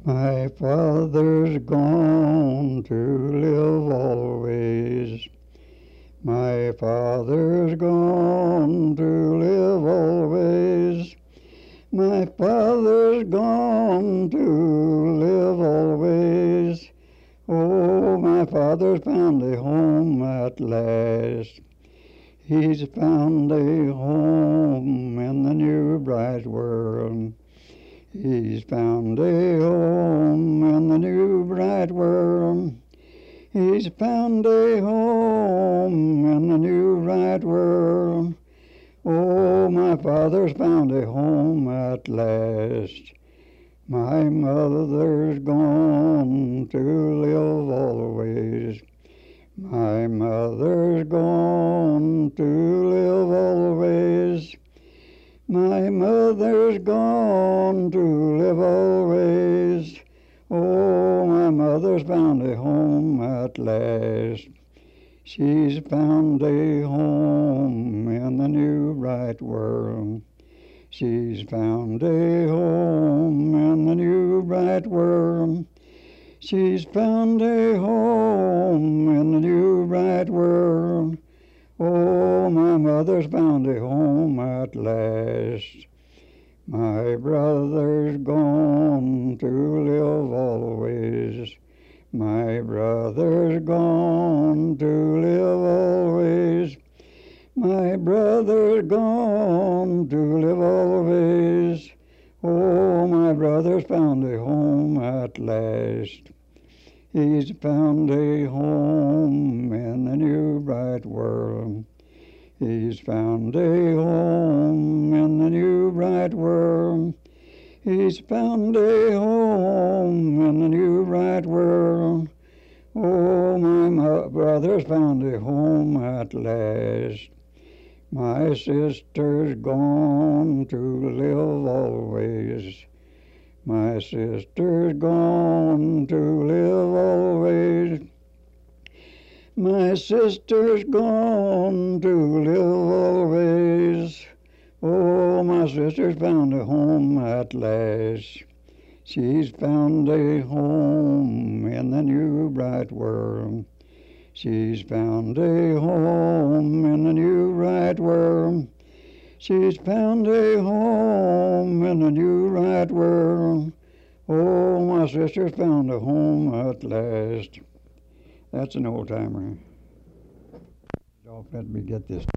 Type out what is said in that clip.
My father's gone to live always. My father's gone to live always. My father's gone to live always. Oh, my father's found a home at last. He's found a home in the new bright world. He's found a home in the new bright world. He's found a home in the new bright world. Oh, my father's found a home at last. My mother's gone to live always. My mother's gone to live always. My mother's gone to live always. Oh, my mother's found a home at last. She's found a home in the new bright world. She's found a home in the new bright world. She's found a home in the new bright world. Oh, my mother's found a home at last. My brother's gone to live always. My brother's gone to live always. My brother's gone to live always. Oh, my brother's found a home at last. He's found a home in the new bright world. He's found a home in the new bright world. He's found a home in the new bright world. Oh, my brother's found a home at last. My sister's gone to live always. My sister's gone to live always. My sister's gone to live always. Oh, my sister's found a home at last. She's found a home in the new bright world. She's found a home in the new bright world. She's found a home in the new bright world. Oh, my sister's found a home at last. That's an old timer. Don't let me get this.